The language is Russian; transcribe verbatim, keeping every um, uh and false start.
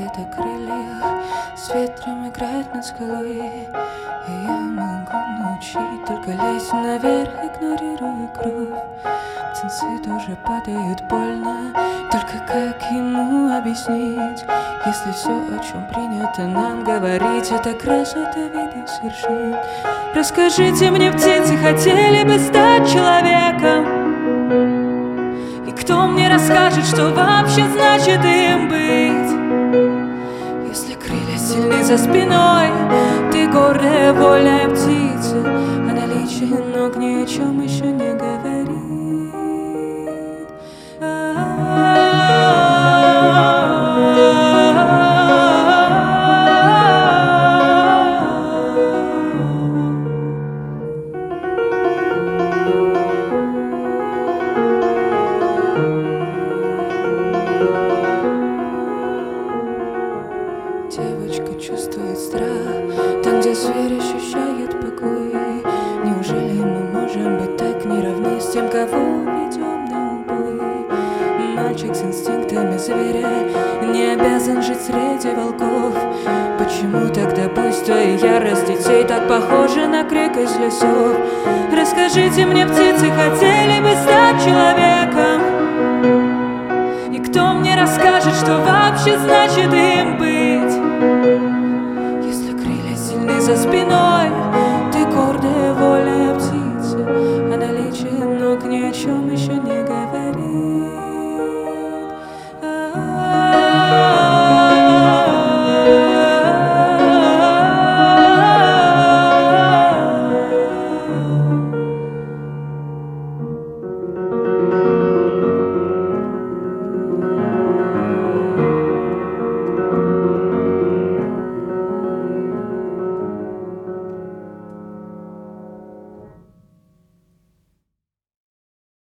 где-то крылья, с ветром играет над скалой. И я могу научить только лезть наверх, игнорируя кровь. Птенцы тоже падают больно, только как ему объяснить, если все, о чем принято нам говорить, это красота вида с вершин? Расскажите мне, птицы, хотели бы стать человеком? И кто мне расскажет, что вообще значит им быть? Если крылья сильны за спиной, ты гордая, вольная птица, а наличие ног ни о чем еще не говорит. Девочка чувствует страх там, где зверь ощущает покой. Неужели мы можем быть так неравны с тем, кого ведем на убой? Мальчик с инстинктами зверя не обязан жить среди волков. Почему тогда буйство и ярость детей так похожи на крик из лесов? Расскажите мне, птицы, хотели бы стать человеком? И кто мне расскажет, что вообще значит им быть?